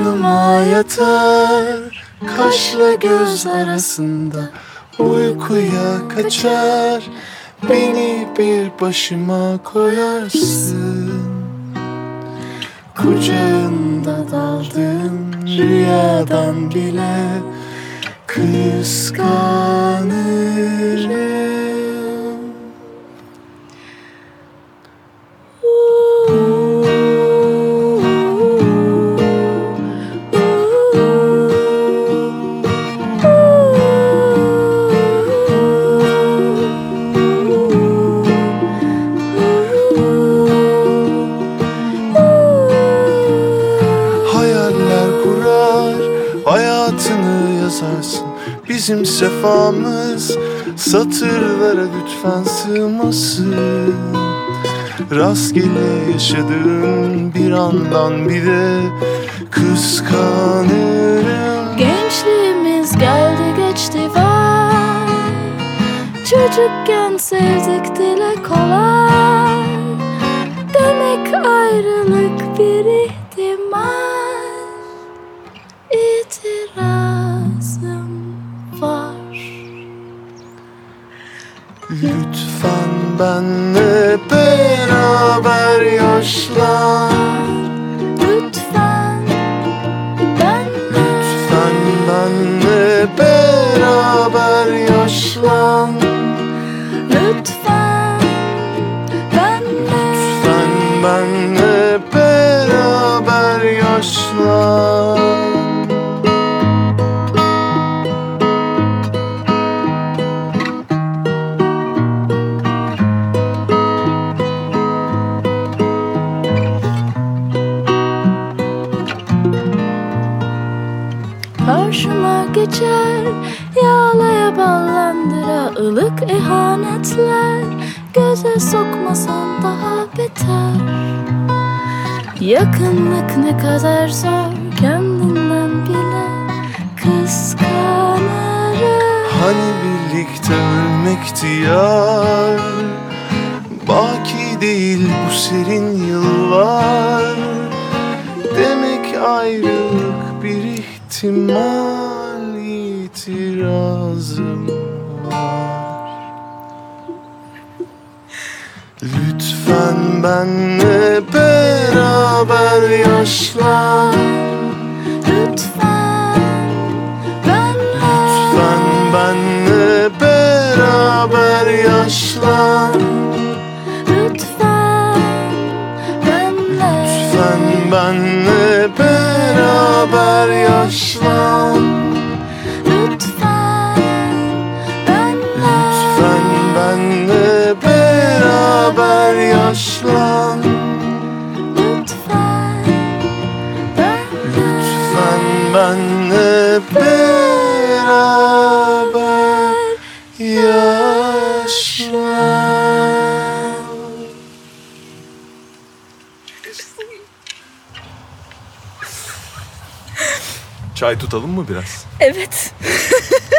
Boynuma yatar, kaşla göz arasında uykuya kaçar. Beni bir başıma koyarsın, kucağında daldığın rüyadan bile kıskanırım. Hayaller kurar, hayatını yazarsın. Bizim sefamız satırlara lütfen sığmasın. Rastgele yaşadığın bir andan bile kıskanırım. Gençliğimiz geldi geçti var, çocukken sevdik dile kolay. Demek ayrılık bir ihtimal, itirazım var. Lütfen benle beraber yaşlan. Lütfen Lütfen benle beraber yaşlan. Lütfen Lütfen benle beraber yaşlan. Karşıma geçer yağlaya ballandıra ılık ihanetler. Göze sokmasan daha beter. Yakınlık ne kadar zor, kendinden bile kıskanırım. Hani birlikte ölmekti yar, baki değil bu serin yıllar. Demek ayrılık bir ihtimal, itirazım var. Lütfen benle beraber yaşlan. Lütfen Lütfen benle beraber yaşlan. Lütfen Lütfen benle beraber yaşlan. Lütfen Lütfen benle beraber yaşlan. Lütfen Lütfen benle beraber yaşlan. Çay tutalım mı biraz? Evet.